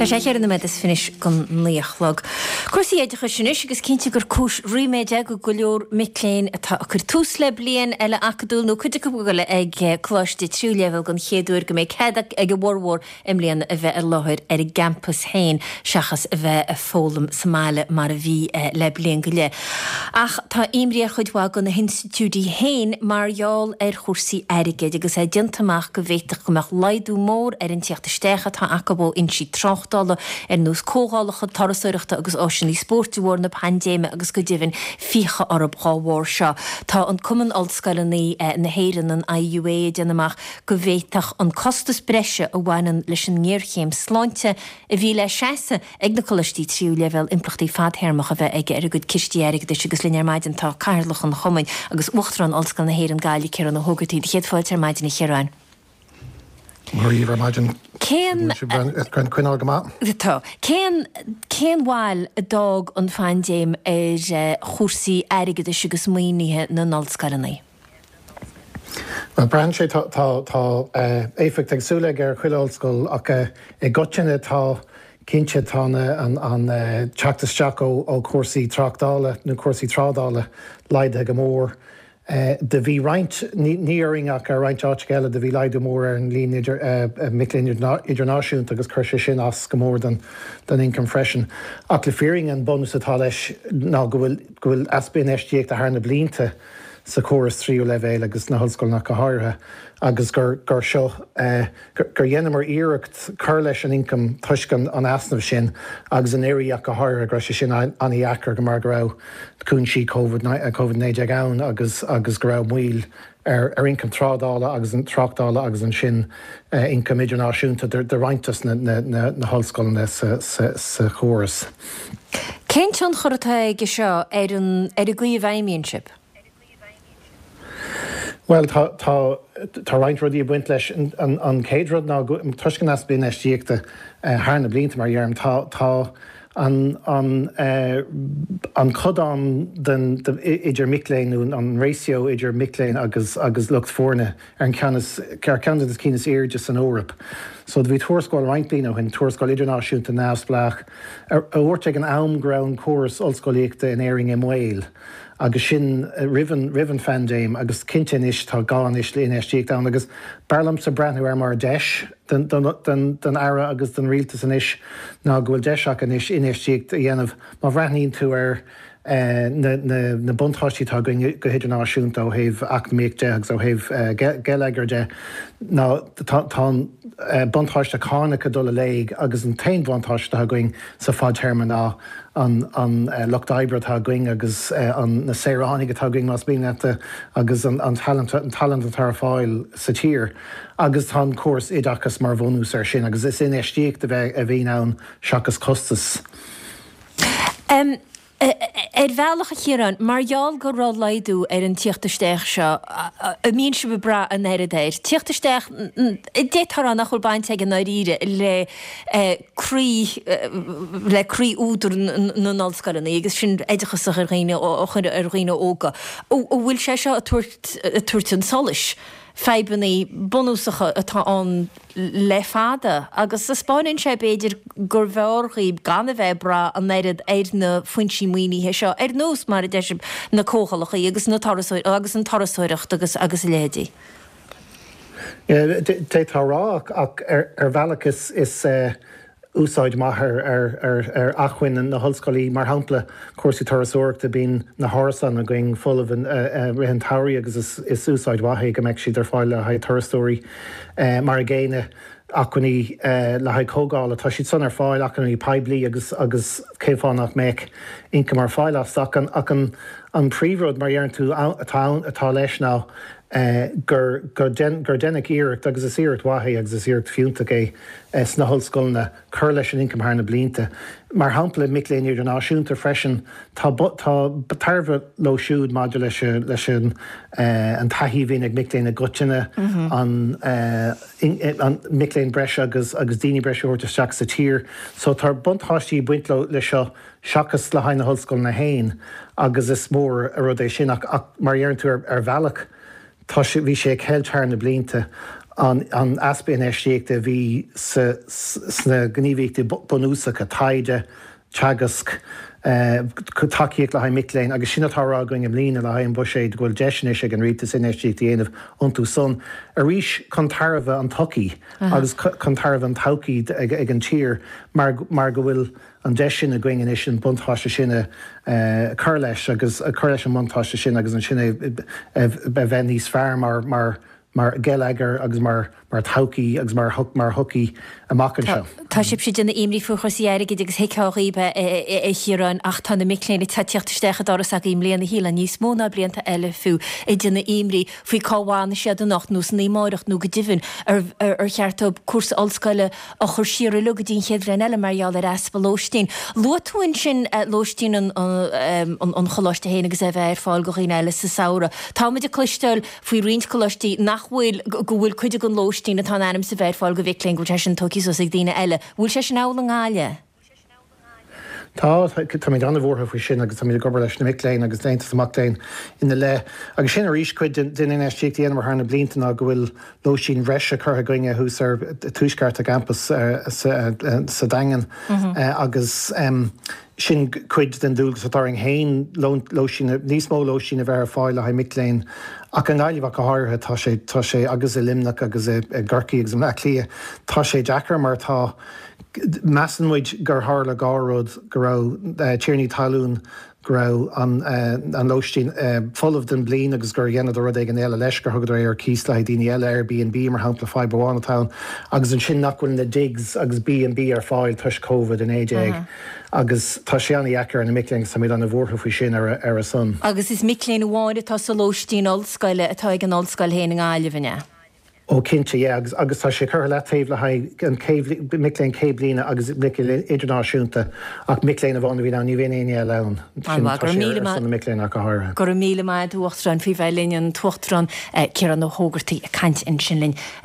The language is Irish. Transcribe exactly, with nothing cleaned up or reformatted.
Tá sé chear na me is finis gon líochlog. Cuasaí éidir chu sinis agus cinnte gur cúis riméide go go leor miléin atá gur tús le blion eile acadúil nó chuide go goile ag chlóiste trú level gon chéadúir go méid ceadach ag go bhórhór imlíonn a bheith ar láthir ar i campus hain seachas a bheith a fólam Somália mar a bhí le blion go le. Ach tá imrí a chuidhá go na institúdí hain margheall ar chósaí airige agus é dintamach go bhhéiteach gomach leidú mór ar an tíochttastecha tá acabó in si trochtála ar nús cógálacha tarasúireachta agus áisianí sportúhór na pandéime agus go dtíhann ficha orb gáhór seo. Tá an cuman oldscoilenaí na héireann an I U A déanamach go bhhéiteach an costas breise a bhhainean leis an ngéirchéim sláinte a bhí le seasa ag na colistí tríú level implachtaí fadhéirmach a bheith ag ar a go cistí de agus línear maidin tá cairlach an chomain agus uachtar an oldscoil na héireann gáilí cear an na hógatí de chéad fáilte ar maidin na chearáin. Marie Vermagen. Cén Quinn Algama. Tá. Cén cén bháil a dog an fandéim ar chósaí airige agus muoinithe na nolscoilenaí. Well, brand sé tá tá éifecht agsúla ar chuil oldscoil ach i gcoitinne tá cinse tána an an teachtasteach ó ó cuasaí tráchtála nó cuasaí trádála leide go mór. Uh, de bhí roinnt níoring ach ar roinnt áitgeile de bhí leidú mór ar an líon miléin idirnáisiúnta agus chuir sin as go mór den income freisin. Ach le fearing an bonus atá leis ná go bhfuil go bhfuil asbíon éistíocht a thna blianta sa chóras tríú le bhéile agus na hallscoil nach go háirithe agus gur gur seo gur dhéanamar iireacht chur leis an income tuiscin an asnamh sin agus an éireach go háirithe gur sin aní achar go mar go raibh cún sí COVID nineteen ann agus agus go raibh muil ar ar income trádála agus an tráchtála agus an sin income idirnáisiúnta de rointas na na na hallscoilna sa sa chóras. Cén tion chuirtá go seo ar an ar a gcuí bhaimionship? Well, tá tá tá roinnt rudí a buint leis an an céadrad ná tuiscin as bíon éistíochta thna blianta mar dhearm tá tá an an an chudán den idir miléinú an ratio idir miléin agus agus lucht fórne ar an ceannas cear ceannas is cínas éir just an Órap. So bhí tuairscáil rointlína chuin tuairscáil idirnáisiúnta neamhsplach a bhirte an am-ground cuas ollscoilíochta in éiring i Mhail. Agus sin rivan rivan fandéim agus cinnte is tá gáin is líon éistíocht ann agus barlam sa brethú ar mar deis den den den ara agus den rialtas an is ná go bhfuil deisach an is in éistíocht a dhéanamh má bhreithníonn tú ar na na na buntáistí tá go idirnáisiúnta ó thaobh académic agus ó thaobh geilleagar de ná tá buntáiste cánacha dul a léig agus an tain buntáiste tá going sa fád termán ná an an uh, Loch Dibra tá going agus uh, an na Séránig tá going mas bíine agus an an talent an talent tar fáil sa tír agus tá cuas idachas mar bhonús ar sin agus is in éistíocht a bheith a bhí ann seachas costas. Um, Er bhealach chéan margheall go rá leidú ar an tíochttasteach seo a mín se be bra an éidir. Tíochttasteach détar an nach chuil baint ag an áíre le crí le crí údar na nolscoilenaí agus sin éidechas ar réine ó chuir ar réine óga. ó bhfuil sé seo a tuairt an solis. Feibannaí bunúsacha atá an le fada agus sa Spáinn sé beidir gur bheorchaí gan a bheith bra an éad éir na foinsí muoiníthe seo ar nús mar a deisib na cóchalachaí agus na tarasúir agus an tarasúireacht agus agus lédí. Dé tá rá ach ar bhealachas is úsáid maithair ar ar ar achhain na hallscoilí mar hampla cuasaí tarasúireachta bín na hárasan a going full of an rihan tairí agus is is úsáid wathaí go meic siad ar fáil le haid tarasúirí mar a ggéine achhainní le haid cógála tá siad san ar fáil achhainní peblií agus agus céimhánach meic inca mar fáil ach an ach an an príomhród mar dhearann tú atá atá leis ná Uh, gur gur den gur dennig iirecht agus is iirecht wathaí agus is iirecht fiúnta é sna hallscoilna chur leis an income thna blianta. Mar hampla miléin idirnáisiúnta freisin tá tá tarmhah lo siúd maidir leis leis an an taithí bhín ag miléin na goteine an an miléin breise agus agus daoine breise orta seach sa tír. So tar buntáistí buintló le seo seachas le hain na hallscoil na hain agus is mór a rud é sin ach mar dhearann tú ar bhealach tá bhí sé ag heilt thar na blianta an an aspain éisiachta bhí sna gníomhíochtaí bunúsacha taide, teagask, takeíoch le ha Mick-Léin, agus sinna tárá going am lína le ha an buséid ghfuil deisina ag an ritas in éisiachtaí aanamh iontú son. A rís chun tarbh an tocaí, agus chun tarbh an taucaí ag an tír, mar go bhfuil an deis sin a going is an buntáiste sinna chur leis agus chur leis an buntáiste sin agus an sinna bheith níos fearr mar mar mar gealagar agus mar mar taucaí agus mar mar thucaí amach an seo. Tá sib si duna imrí fu chosíire agus heiceáíbe chiarán ach tána miléna tatíochttastecha doras a im léana híla níos móna blianta eile fiú i duna imrí faoi cáhána siad an nacht nús ní máirecht nó go dihann ar cheartób cuas olscoile a chur siar lu go dín chéadhrein eile marall ar aspa lóistín. Luatúin sin lóistín an choláiste héana agus a bheith ar fáil go chéine eile sa saora. Táid a cluisteil faoi riint choláistí nachhfuil go bhfuil chuide an lóistín atá anam sa bheith fáil go bhiclinn go te sin tocí so ag dtíine eile. Bhfuil sé sin ála gáile? Tá tá mé anna bhórtha faoi sin agus tá mí gobar leis na Mick-Léin agus léanta amachtain ina le. Agus sin a rís chuid den in éisiachtaí mar thna bliantana go bhfuil lóistín bhreis a chutha going a hús ar túisceart a campus sa dagan agus sin chuid den dúil sa taring hain lóisín níos mó lóisín a bheith fáil le ha Mick-Léin ach an gáileh go háirthe tá sé tá sé agus i limnach agus i gcorcaí agus a clia tá sé deachar mar tá meassanmuid gur hála gáród go raibh tíirní talún go raibh an an lóistín fullmh den blian agus gur dhéanamh rud ag an eile leis gur thugad ar cíos le daoine eile Airbnb mar hampla fáil Bháinatán agus an sin nachhfuil na digs agus B and B ar fáil tuis COVID in éideag agus tá sé anna dheacar an Mick-Léin sa mí anna bhórtha faoi sin ar a son. Agus is Mick-Léin bháide tá sa lóistín olscoile atá ag an olscoil héana gáile bhaine. ó cinnte agus agus tá sé chur le taobh le haid an Mick-Léin céblína agus idirnáisiúnta ach Mick-Léin a bháinna bhí an níhéine len Mick-Léin a go gur míle maid uachtrán fhí bheith líon tuachtrán cear an nó hógartaí a caiint in sin linn.